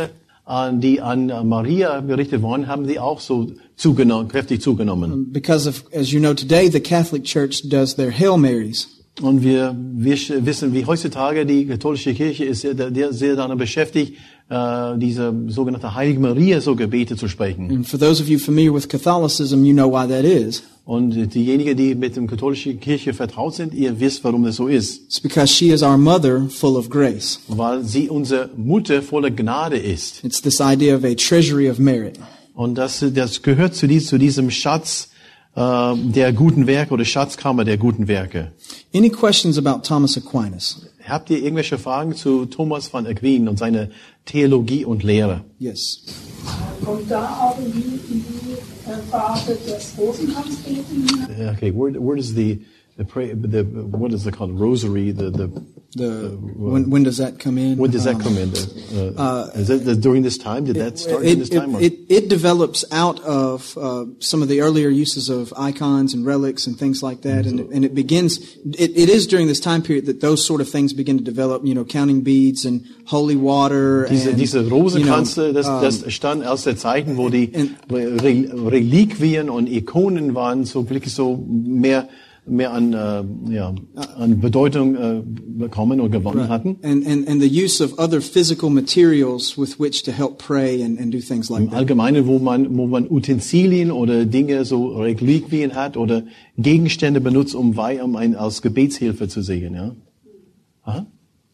an die an Maria gerichtet waren, haben die auch so zugenommen, kräftig zugenommen. Because of, as you know today, the Catholic Church does their Hail Marys. Und wir, wir wissen, wie heutzutage die katholische Kirche ist sehr, sehr daran beschäftigt, äh, diese sogenannte Heilige Maria so Gebete zu sprechen. And for those of you familiar with Catholicism, you know why that is. Und diejenigen, die mit der katholischen Kirche vertraut sind, ihr wisst, warum das so ist. It's because she is our mother full of grace. Weil sie unsere Mutter voller Gnade ist. It's this idea of a treasury of merit. Und das, das gehört zu, dies, zu diesem Schatz äh, der guten Werke oder Schatzkammer der guten Werke. Any questions about Thomas Aquinas? Habt ihr irgendwelche Fragen zu Thomas von Aquin und seiner Theologie und Lehre? Yes. Kommt da auch in die, in die äh, Phase des Rosenkranzbeten? Okay, where where does the the pray the what is it called rosary the the The when when does that come in? when does that Um, come in? The, uh, is it the, during this time? Did that start It, in this it, time? Or? it, it develops out of uh, some of the earlier uses of icons and relics and things like that, and, and it begins. It, it is during this time period that those sort of things begin to develop. You know, counting beads and holy water. Diese, and, diese Rosenkranze, you know, das, um, das stand aus der Zeiten, wo die and- Re Reliquien und Ikonen waren, so wirklich so mehr mehr an äh, ja an Bedeutung äh, bekommen und gewonnen hatten. and, and and the use of other physical materials with which to help pray and, and do things like Im that. Allgemeinen, wo man wo man Utensilien oder Dinge so Reliquien hat oder Gegenstände benutzt, um Weih um ein als Gebetshilfe zu sehen, ja. Aha.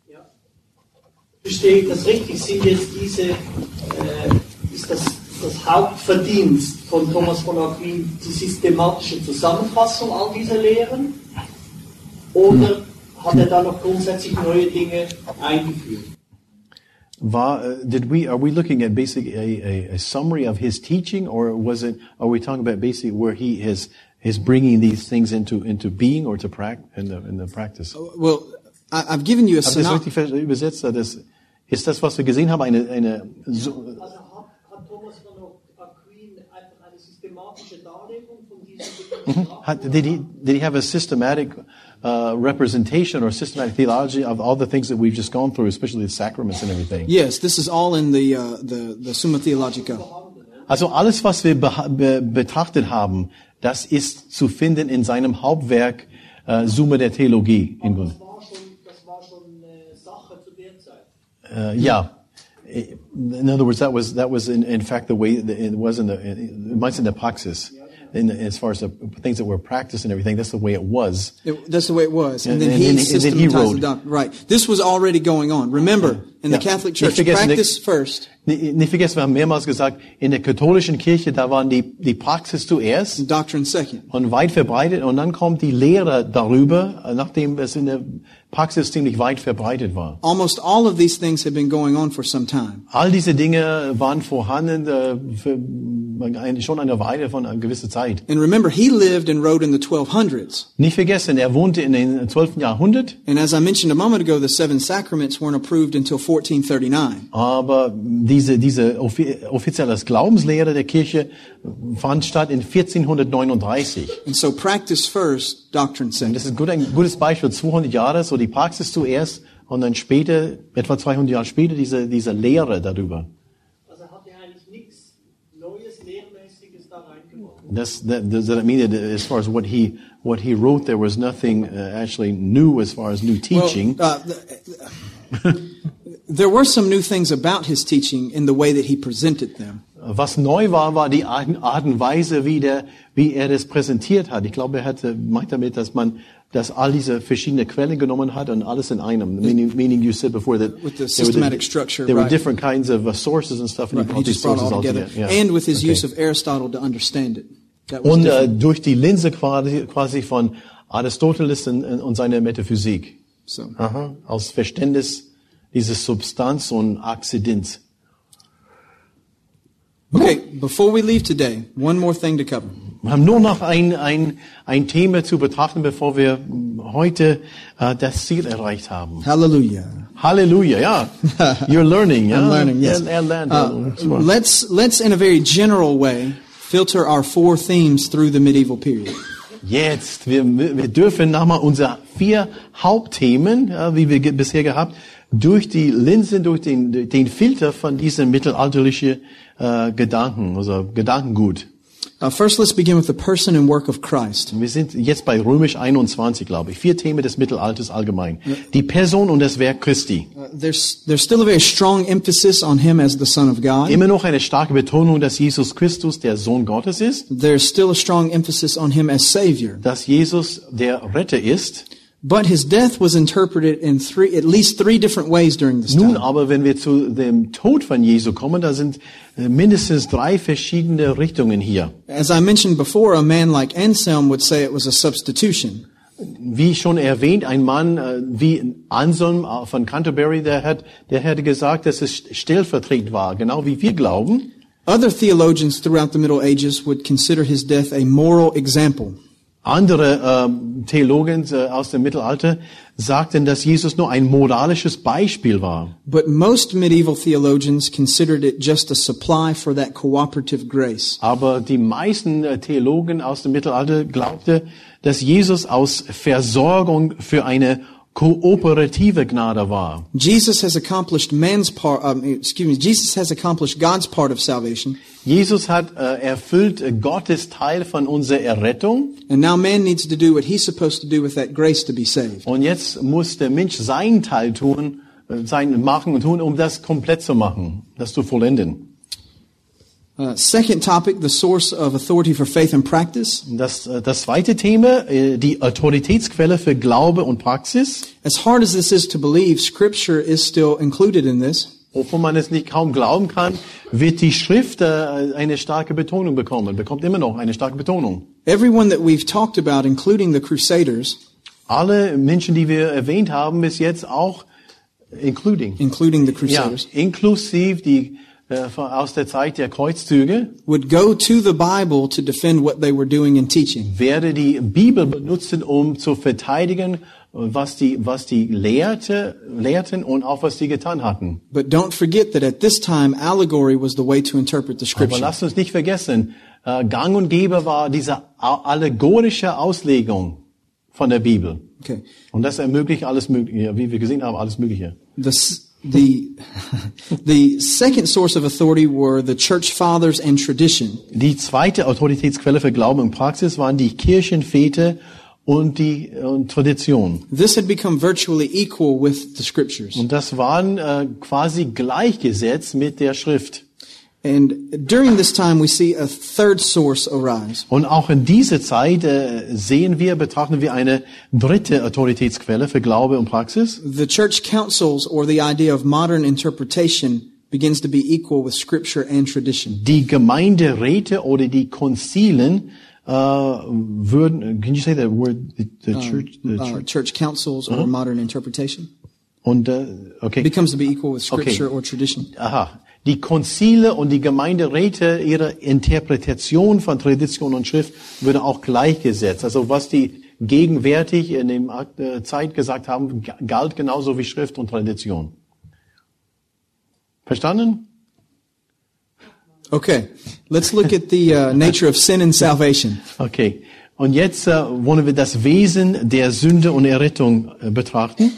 Verstehe ich das richtig? Sind jetzt diese, äh, ist das das Hauptverdienst von Thomas von Aquin die systematische Zusammenfassung all dieser Lehren? Oder hat er da noch grundsätzlich neue Dinge eingeführt? War, uh, did we, are we looking at basically a, a, a summary of his teaching, or was it, are we talking about basically where he is, is bringing these things into, into being or to practice, in the, in the practice? Well, I, I've given you a Habe ich das synopsis. richtig übersetzt? Das, ist das, was wir gesehen haben, eine, eine, so, Also hat, hat Thomas von Aquin einfach eine systematische Darlegung von diesen Dingen gebracht? Had- Did he did he have a systematic uh, representation or systematic theology of all the things that we've just gone through, especially the sacraments and everything? Yes, this is all in the uh, the the Summa Theologica. Also alles, was wir beha- be betrachtet haben, das ist zu finden in seinem Hauptwerk äh, Summa der Theologie. In Grund. Das war schon, das war schon äh, Sache zu der Zeit. Uh, yeah. In other words, that was that was in, in fact the way that it was in the it was in the praxis. In the, as far as the things that were practiced and everything, that's the way it was. It, that's the way it was, and, And- then and- he and- and then he systematized wrote. the doctrine. Right. This was already going on. Remember, in the Yeah. Catholic Nicht Church, vergessen, practice first, Nicht nicht vergessen, wir haben mehrmals gesagt, in der katholischen Kirche, da waren die, die Praxis zuerst and doctrine second. und weit verbreitet und dann kommt die Lehre darüber, nachdem es in der Praxis ziemlich weit verbreitet war. Almost all of these things have been going on for some time. All diese Dinge waren vorhanden äh, für eine, schon eine Weile von einer gewissen Zeit. And remember, he lived and wrote in the twelve hundreds. Nicht vergessen, er wohnte in den zwölften Jahrhundert, And as I mentioned a moment ago, the seven sacraments weren't approved until fourteen thirty-nine. aber diese, diese offi offizielle Glaubenslehre der Kirche fand statt in vierzehnhundertneununddreißig. And so practice first, doctrine Und second. das ist ein, gut, ein gutes Beispiel, zweihundert Jahre, so die Praxis zuerst und dann später, etwa zweihundert Jahre später, diese, diese Lehre darüber. Also hat er eigentlich nichts Neues, Lehrmäßiges da reingebracht. That's, that, does that mean that as far as what he, what he wrote, there was nothing uh, actually new as far as new teaching? Well, uh, the- there were some new things about his teaching in the way that he presented them. Was neu war, war die Art, Art und Weise, wie, der, wie er das präsentiert hat. Ich glaube, er hatte, meint damit, dass man, dass all diese verschiedenen Quellen genommen hat und alles in einem. Meaning, meaning you said before that With the there were systematic the- structure, there were right. different kinds of uh, sources and stuff, and Right, he he brought these just brought it sources all all together. together. Yeah. And with his Okay. use of Aristotle to understand it. That was Und äh, different. durch die Linse quasi, quasi von Aristoteles und, und seiner Metaphysik. So. Aha, als Verständnis dieses Substanz und Akzident. Okay, before we leave today, one more thing to cover. Wir haben nur noch ein, ein, ein Thema zu betrachten, bevor wir heute äh, das Ziel erreicht haben. Hallelujah. Halleluja, ja. You're learning, ja. I'm learning, yes. Er, er lernt. Uh, Super. let's, let's in a very general way filter our four themes through the medieval period. Jetzt, wir, wir dürfen nochmal unsere vier Hauptthemen, ja, wie wir ge bisher gehabt, durch die Linsen, durch den, den Filter von diesen mittelalterlichen äh, Gedanken, also Gedankengut. Uh, first, let's begin with the person and work of Christ. Wir sind jetzt bei Römisch einundzwanzig, glaube ich. Vier Themen des Mittelalters allgemein. Die Person und das Werk Christi. Uh, there's, there's still a very strong emphasis on him as the Son of God. Immer noch eine starke Betonung, dass Jesus Christus der Sohn Gottes ist. There's still a strong emphasis on him as Savior. Dass Jesus der Retter ist. But his death was interpreted in three, at least three different ways during this Nun time. aber, wenn wir zu dem Tod von Jesu kommen, da sind mindestens drei verschiedene Richtungen hier. As I mentioned before, a man like Anselm would say it was a substitution. Wie schon erwähnt, ein Mann wie Anselm von Canterbury, der hat, der hätte gesagt, dass es stellvertretend war, genau wie wir glauben. Other theologians throughout the Middle Ages would consider his death a moral example. Andere ähm, Theologen äh, aus dem Mittelalter sagten, dass Jesus nur ein moralisches Beispiel war. But most medieval theologians considered it just a supply for that cooperative grace. Aber die meisten äh, Theologen aus dem Mittelalter glaubten, dass Jesus aus Versorgung für eine kooperative Gnade war. Jesus has accomplished man's part. Um, excuse me. Jesus has accomplished God's part of salvation. Jesus hat äh, erfüllt äh, Gottes Teil von unserer Errettung. And now man needs to do what he's supposed to do with that grace to be saved. Und jetzt muss der Mensch seinen Teil tun, äh, sein machen und tun, um das komplett zu machen, das zu vollenden. Uh, second topic, the source of authority for faith and practice. Das, das zweite Thema, die Autoritätsquelle für Glaube und Praxis. As hard as this is to believe, Scripture is still included in this. Obwohl man es nicht kaum glauben kann, wird die Schrift eine starke Betonung bekommen, bekommt immer noch eine starke Betonung. Everyone that we've talked about, including the Crusaders, alle Menschen, die wir erwähnt haben, bis jetzt auch, including, including the Crusaders, ja, inklusive die aus der Zeit der Kreuzzüge, would go to the Bible to defend what they were doing and teaching. Werde die Bibel benutzen, um zu verteidigen, was die was die lehrte, lehrten und auch was sie getan hatten. But don't forget that at this time allegory was the way to interpret the Scripture. Aber lasst uns nicht vergessen, gang und gäbe war diese allegorische Auslegung von der Bibel. Okay. Und das ermöglicht alles Mögliche, wie wir gesehen haben, alles Mögliche. Das The, the second source of authority were the church fathers and tradition. Die zweite Autoritätsquelle für Glauben und Praxis waren die Kirchenväter und die und Tradition. This had become virtually equal with the scriptures. Und das waren äh, quasi gleichgesetzt mit der Schrift. And during this time we see a third source arise. Und auch in dieser Zeit äh, sehen wir, betrachten wir eine dritte Autoritätsquelle für Glaube und Praxis. The church councils, or the idea of modern interpretation, begins to be equal with scripture and tradition. Die Gemeinderäte oder die Konzilen äh, würden, can you say that word, the, the church, the uh, church? church councils or Uh-huh. modern interpretation Und äh, okay. becomes to be equal with scripture Okay. or tradition. Aha. Die Konzile und die Gemeinderäte, ihre Interpretation von Tradition und Schrift würde auch gleichgesetzt. Also was die gegenwärtig in der äh, Zeit gesagt haben, galt genauso wie Schrift und Tradition. Verstanden? Okay, let's look at the uh, nature of sin and salvation. Okay. Und jetzt äh, wollen wir das Wesen der Sünde und Errettung äh, betrachten.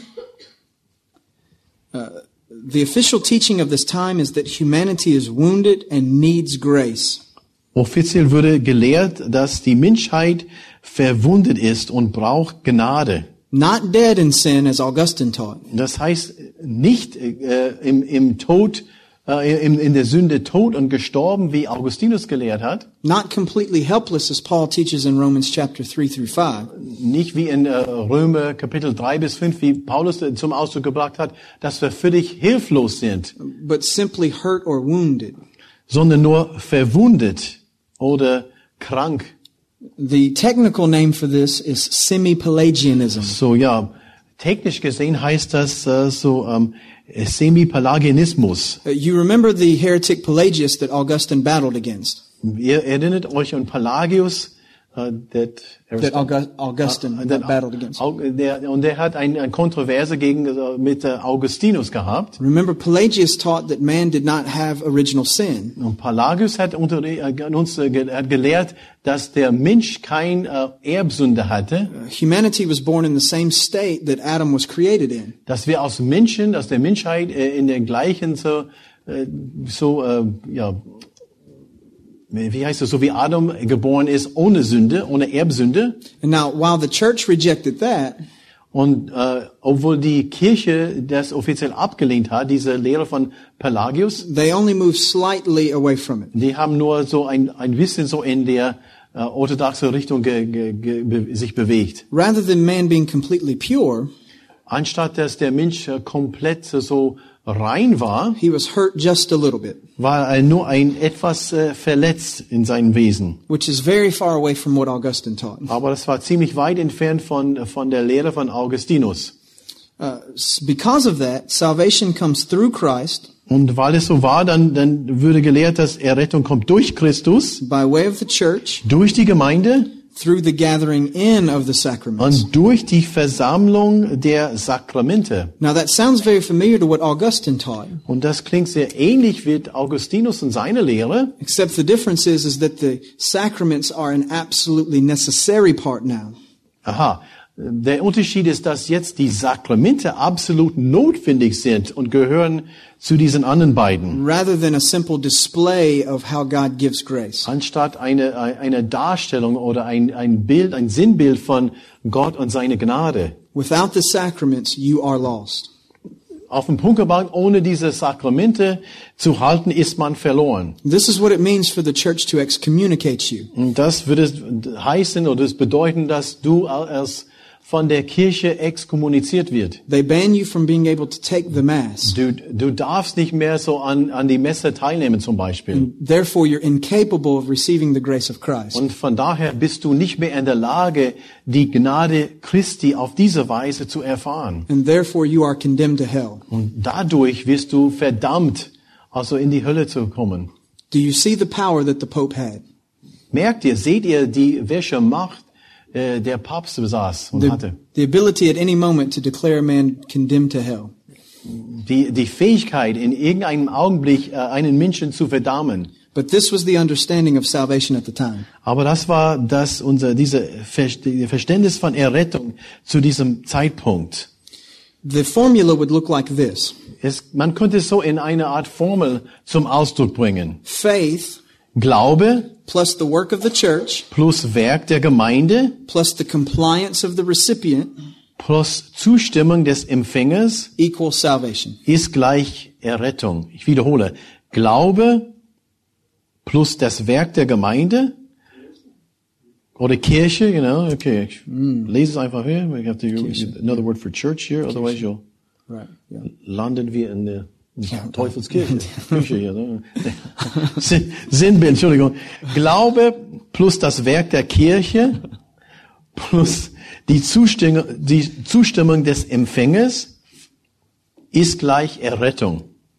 Uh, the official teaching of this time is that humanity is wounded and needs grace. Offiziell wurde gelehrt, dass die Menschheit verwundet ist und braucht Gnade. Not dead in sin, as Augustine taught. Das heißt nicht äh, im, im Tod, äh, im, in der Sünde tot und gestorben, wie Augustinus gelehrt hat. Not completely helpless, as Paul teaches in Romans chapter three through five. Nicht wie in äh, Römer Kapitel drei bis fünf, wie Paulus zum Ausdruck gebracht hat, dass wir völlig hilflos sind, But simply hurt or wounded. sondern nur verwundet oder krank. The technical name for this is semi-Pelagianism. So ja, technisch gesehen heißt das äh, so ähm, Semi-Pelagianismus. Uh, you remember the heretic Pelagius that Augustine battled against. Ihr erinnert euch an Pelagius, uh, that, that August, Augustine uh, that, battled against. Der, und der hat eine, eine Kontroverse gegen, uh, mit uh, Augustinus gehabt. Remember, Pelagius taught that man did not have original sin. Und Pelagius hat unter, uh, uns uh, ge, hat gelehrt, dass der Mensch kein uh, Erbsünde hatte. Uh, humanity was born in the same state that Adam was created in. Dass wir aus Menschen, aus der Menschheit uh, in der gleichen so, uh, so uh, ja, wie heißt es, so wie Adam geboren ist, ohne Sünde, ohne Erbsünde. And now, while the church rejected that, und äh, obwohl die Kirche das offiziell abgelehnt hat, diese Lehre von Pelagius, they only moved slightly away from it. Die haben nur so ein ein bisschen so in der äh, orthodoxe Richtung ge, ge, ge, be, sich bewegt. Rather than man being completely pure, anstatt dass der Mensch äh, komplett so rein war, he was hurt just a little bit. War er nur ein etwas äh, verletzt in seinem Wesen. Which is very far away from what Augustine taught. Aber das war ziemlich weit entfernt von von der Lehre von Augustinus. Uh, because of that, salvation comes through Christ. Und weil es so war, dann dann würde gelehrt, dass Errettung kommt durch Christus, by way of the church, durch die Gemeinde, through the gathering in of the sacraments. Und durch die Versammlung der Sakramente. Now that sounds very familiar to what Augustine taught. Und das klingt sehr ähnlich wie Augustinus und seine Lehre. Except the difference is, is that the sacraments are an absolutely necessary part now. Aha. Der Unterschied ist, dass jetzt die Sakramente absolut notwendig sind und gehören zu diesen anderen beiden. Rather than a simple display of how God gives grace. Anstatt eine eine Darstellung oder ein ein Bild, ein Sinnbild von Gott und seine Gnade. Without the sacraments, you are lost. Auf dem Punkt gebracht, ohne diese Sakramente zu halten, ist man verloren. This is what it means for the church to excommunicate you. Und das würde heißen oder es bedeuten, dass du als von der Kirche exkommuniziert wird. They ban you from being able to take the mass. Du, du darfst nicht mehr so an, an die Messe teilnehmen zum Beispiel. And therefore you're incapable of receiving the grace of Christ. Und von daher bist du nicht mehr in der Lage, die Gnade Christi auf diese Weise zu erfahren. And therefore you are condemned to hell. Und dadurch wirst du verdammt, also in die Hölle zu kommen. Do you see the power that the Pope had? Merkt ihr, seht ihr, die welche Macht der Papst besaß und the, hatte. The ability at any moment to declare a man condemned to hell. Die, die Fähigkeit, in irgendeinem Augenblick äh, einen Menschen zu verdammen. But this was the understanding of salvation at the time. Aber das war das unser diese Verständnis von Errettung zu diesem Zeitpunkt. The formula would look like this. Es, man könnte es so in eine Art Formel zum Ausdruck bringen. Faith, Glaube, plus the work of the church, plus Werk der Gemeinde, plus the compliance of the recipient, plus Zustimmung des Empfängers, equals salvation. Ist gleich Errettung. Ich wiederhole. Glaube plus das Werk der Gemeinde oder Kirche, you know, okay, ich mm. lese es einfach hier. We have to use another word for church here, Kirche. Otherwise you'll right, yeah. landen wir in der Ja, Teufelskirche. Kirche, ja, ne? Sinnbild, Entschuldigung. Glaube plus das Werk der Kirche plus die Zustimmung, die Zustimmung des Empfängers ist gleich Errettung.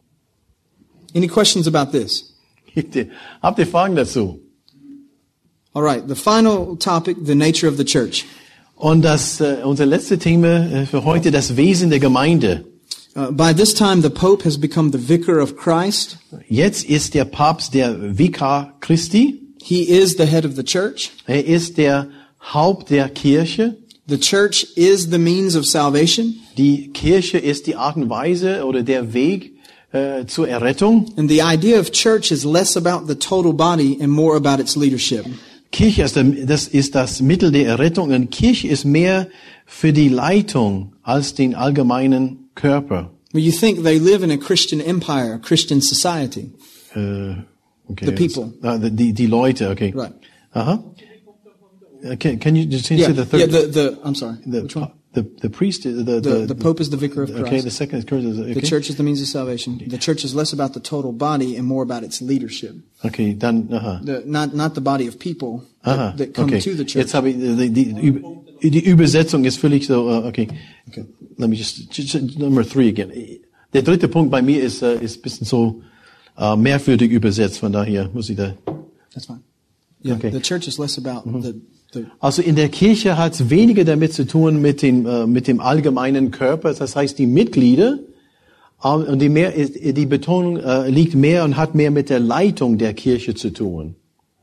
Any questions about this? Habt ihr Fragen dazu? All right, the final topic, the nature of the church. Und das, äh, unser letztes Thema für heute, das Wesen der Gemeinde. Uh, by this time, the Pope has become the vicar of Christ. Jetzt ist der Papst der Vikar Christi. He is the head of the church. Er ist der Haupt der Kirche. The church is the means of salvation. Die Kirche ist die Art und Weise oder der Weg äh, zur Errettung. And the idea of church is less about the total body and more about its leadership. Kirche ist, das ist das Mittel der Errettung und Kirche ist mehr für die Leitung als den allgemeinen Körper. Well, you think they live in a Christian empire, a Christian society. Uh, okay. The people. Uh, the, die, die Leute, okay. Right. Uh-huh. Uh, can, can you just say yeah, the third? Yeah, the, the, I'm sorry. The, Which one? The, the priest, the, the, the, the Pope is the vicar of Christ. Okay, the second is Christ. Okay. The church is the means of salvation. The church is less about the total body and more about its leadership. Okay, dann, aha. The, not, not the body of people that, that come okay. to the church. Jetzt habe ich, die, die, die Übersetzung ist völlig so, uh, okay. Okay. Let me just, just, number three again. Der dritte Punkt bei mir ist, uh, ist ein bisschen so, uh, merkwürdig übersetzt, von daher muss ich da. That's fine. Yeah, okay. The church is less about mm-hmm. the, Also in der Kirche hat es weniger damit zu tun mit dem, äh, mit dem allgemeinen Körper, das heißt die Mitglieder, äh, und die, mehr, die Betonung äh, liegt mehr und hat mehr mit der Leitung der Kirche zu tun.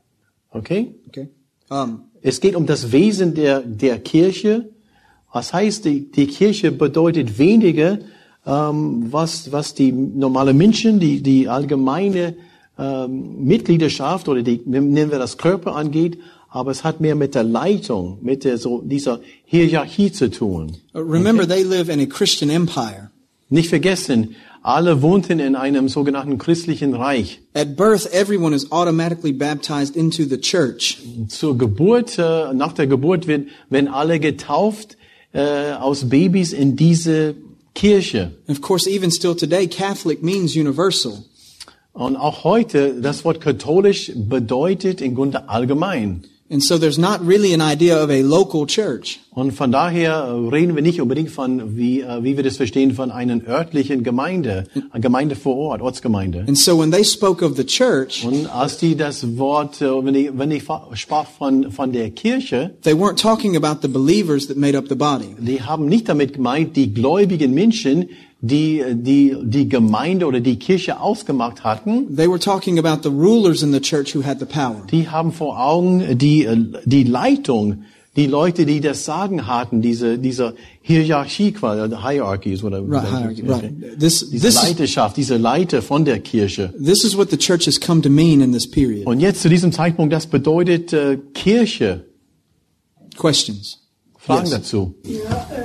Okay? Okay. Um, es geht um das Wesen der, der Kirche. Was heißt, die, die Kirche bedeutet weniger, ähm, was, was die normale Menschen, die, die allgemeine ähm, Mitgliedschaft oder die, nennen wir das Körper angeht, aber es hat mehr mit der Leitung, mit der, so, dieser Hierarchie zu tun. Remember, okay? They live in a Christian empire. Nicht vergessen, alle wohnten in einem sogenannten christlichen Reich. At birth, everyone is automatically baptized into the church. Zur Geburt, äh, nach der Geburt werden, werden alle getauft äh, aus Babys in diese Kirche. And of course, even still today, Catholic means universal. Und auch heute, das Wort katholisch bedeutet im Grunde allgemein. And so there's not really an idea of a local church. Und von daher reden wir nicht unbedingt von, wie, wie wir das verstehen, von einer örtlichen Gemeinde, eine Gemeinde vor Ort, Ortsgemeinde. And so when they spoke of the church, und als die das Wort, wenn ich, wenn ich sprach von, von der Kirche, they weren't talking about the believers that made up the body. Die haben nicht damit gemeint, die gläubigen Menschen, die die die Gemeinde oder die Kirche ausgemacht hatten. They were talking about the rulers in the church who had the power. Die haben vor Augen die die Leitung, die Leute, die das Sagen hatten, diese diese Hierarchie, Hierarchy is what I right, hierarchy, right. This, diese this Leiterschaft, diese Leiter von der Kirche. This is what the church has come to mean in this period. Und jetzt zu diesem Zeitpunkt, das bedeutet äh, Kirche. Questions? Fragen yes. dazu. Ja,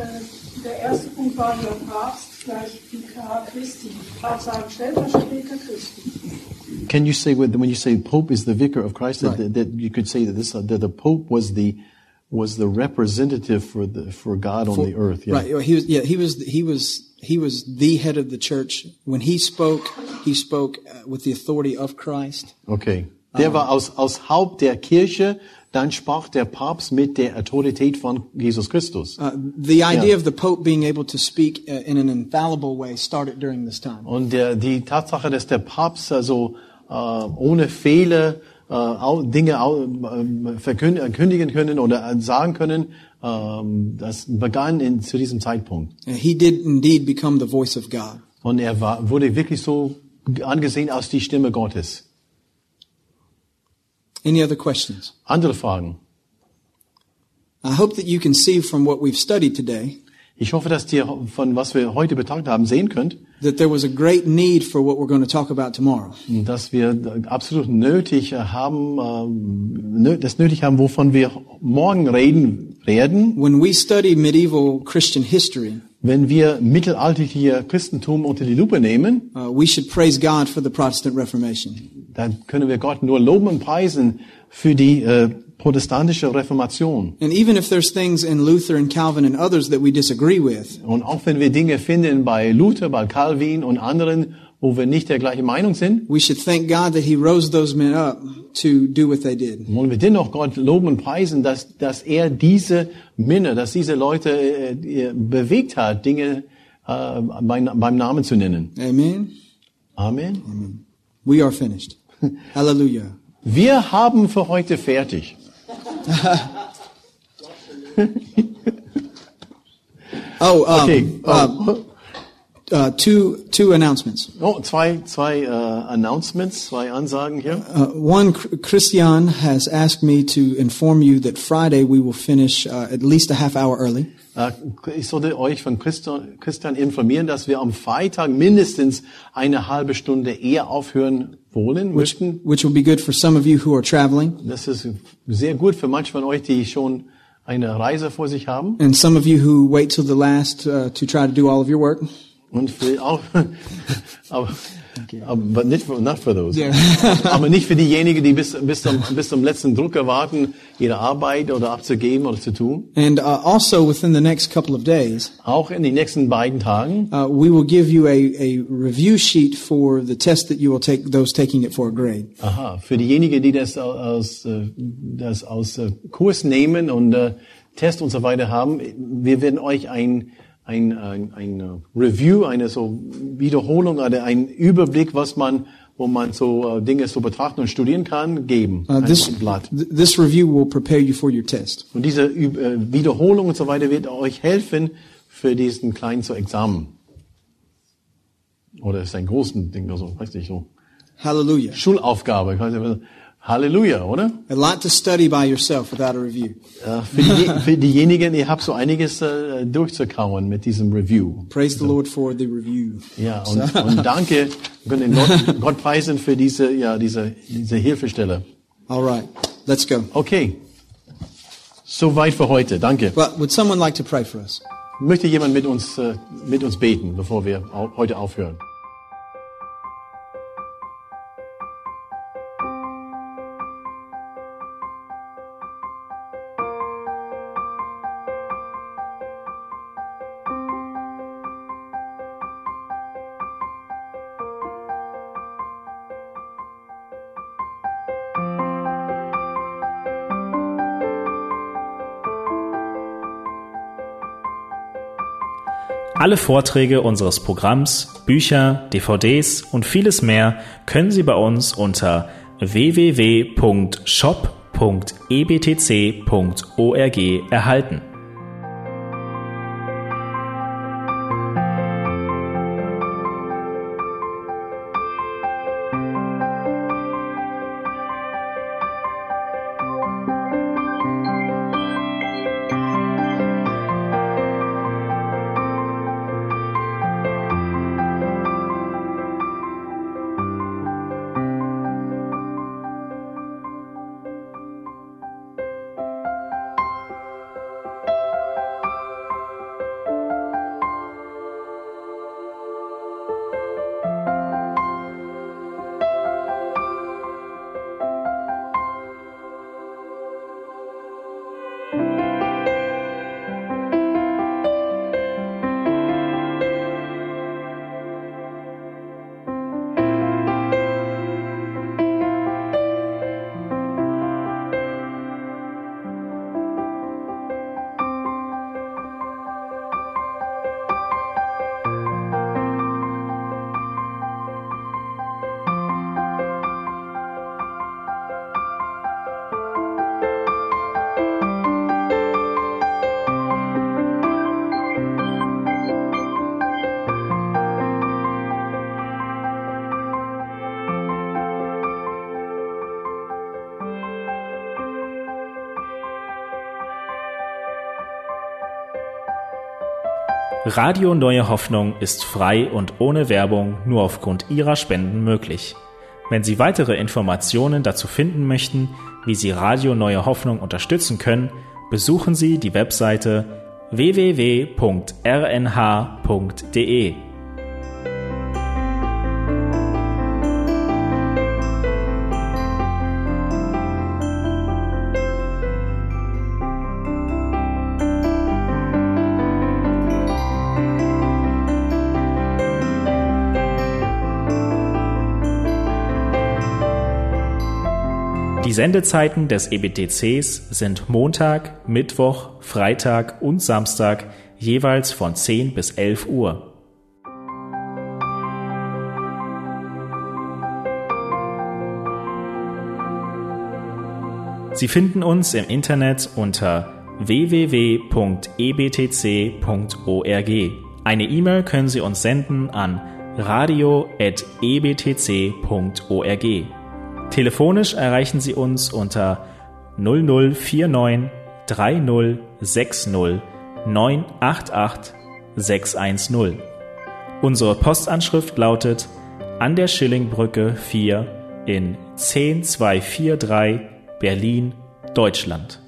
äh, der erste Punkt war der Papst. Gleich Vikar Christi, Papst sagen Stellvertreter Christi. Can you say when you say Pope is the vicar of Christ, right. that, that you could say that this that the Pope was the was the representative for the for God on for, the earth? Yeah. Right. He was. Yeah. He was. He was. He was the head of the church. When he spoke, he spoke with the authority of Christ. Okay. Der um, war aus aus Haupt der Kirche. Dann sprach der Papst mit der Autorität von Jesus Christus. Uh, the idea ja. of the Pope being able to speak uh, in an infallible way started during this time. Und der, die Tatsache, dass der Papst also äh, ohne Fehler äh, Dinge äh, verkündigen können oder sagen können, äh, das begann in, zu diesem Zeitpunkt. Uh, he did indeed become the voice of God. Und er war, wurde wirklich so angesehen als die Stimme Gottes. Any other questions? Andere Fragen? I hope that you can see from what we've studied today. Ich hoffe, dass ihr von was wir heute betrachtet haben sehen könnt, that there was a great need for what we're going to talk about tomorrow. Dass wir absolut nötig haben, das nötig haben, wovon wir morgen reden werden. When we study medieval Christian history, wenn wir mittelalterliche Christentum unter die Lupe nehmen, uh, we should praise God for the Protestant Reformation. Dann können wir Gott nur loben und preisen für die äh, protestantische Reformation. And even if there's things in Luther and Calvin and others that we disagree with, und auch wenn wir Dinge finden bei Luther, bei Calvin und anderen, wo wir nicht der gleichen Meinung sind, we should thank God that He rose those men up to do what they did. Wollen wir dennoch Gott loben und preisen, dass dass er diese Männer, dass diese Leute äh, bewegt hat, Dinge äh, beim, beim Namen zu nennen. Amen. Amen. Amen. We are finished. Hallelujah. Wir haben für heute fertig. oh, um, okay. Uh, uh, two two announcements. Oh, zwei zwei uh, announcements, zwei Ansagen hier. Uh, one, Christian has asked me to inform you that Friday we will finish uh, at least a half hour early. Uh, ich sollte euch von Christian, Christian informieren, dass wir am Freitag mindestens eine halbe Stunde eher aufhören wollen which, möchten. Which will be good for some of you who are traveling. Das ist sehr gut für manche von euch, die schon eine Reise vor sich haben. And some of you who wait till the last uh, to try to do all of your work. Und für auch, aber, okay. aber nicht for, not for those. Yeah. aber nicht für diejenigen, die bis bis zum bis zum letzten Drucker warten, ihre Arbeit oder abzugeben oder zu tun. And uh, also within the next couple of days, auch in den nächsten beiden Tagen, uh, we will give you a a review sheet for the test that you will take. Those taking it for a grade. Aha, für diejenigen, die das aus das aus Kurs nehmen und uh, Test und so weiter haben, wir werden euch ein Ein, ein, ein Review, eine so Wiederholung oder ein Überblick, was man wo man so äh, Dinge so betrachten und studieren kann, geben. Uh, this, ein Blatt. th- this review will prepare you for your test. Und diese Üb- äh, Wiederholung und so weiter wird euch helfen für diesen kleinen so Examen. Oder ist ein großes Ding, also weiß nicht so. Hallelujah. Schulaufgabe. Ich weiß nicht, Halleluja, oder? A lot to study by yourself without a review. Ja, für, die, für diejenigen, ihr habt so einiges äh, durchzukauen mit diesem Review. Praise the Lord for the review. Ja, und, und danke, wir können Gott, Gott preisen für diese, ja, diese, diese Hilfestelle. All right, let's go. Okay. Soweit für heute. Danke. But would someone like to pray for us? Möchte jemand mit uns, äh, mit uns beten, bevor wir au- heute aufhören? Alle Vorträge unseres Programms, Bücher, D V Ds und vieles mehr können Sie bei uns unter w w w punkt shop punkt e b t c punkt org erhalten. Radio Neue Hoffnung ist frei und ohne Werbung nur aufgrund Ihrer Spenden möglich. Wenn Sie weitere Informationen dazu finden möchten, wie Sie Radio Neue Hoffnung unterstützen können, besuchen Sie die Webseite w w w punkt r n h punkt d e. Die Sendezeiten des E B T Cs sind Montag, Mittwoch, Freitag und Samstag jeweils von zehn bis elf Uhr. Sie finden uns im Internet unter w w w punkt e b t c punkt org. Eine E-Mail können Sie uns senden an radio at e b t c punkt org. Telefonisch erreichen Sie uns unter null null vier neun drei null sechs null neun acht acht sechs eins null. Unsere Postanschrift lautet an der Schillingbrücke vier in zehn zwei vier drei Berlin, Deutschland.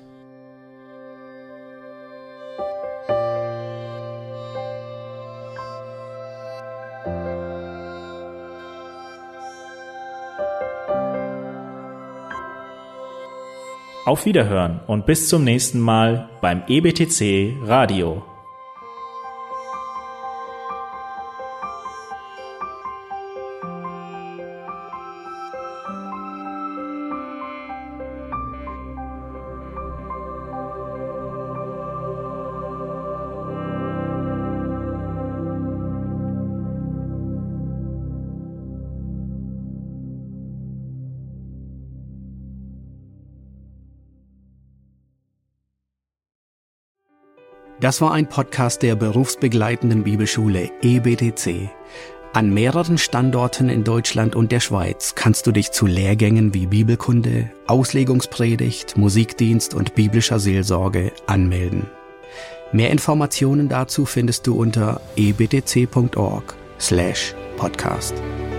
Auf Wiederhören und bis zum nächsten Mal beim E B T C Radio. Das war ein Podcast der berufsbegleitenden Bibelschule E B T C. An mehreren Standorten in Deutschland und der Schweiz kannst du dich zu Lehrgängen wie Bibelkunde, Auslegungspredigt, Musikdienst und biblischer Seelsorge anmelden. Mehr Informationen dazu findest du unter e b t c punkt org slash podcast.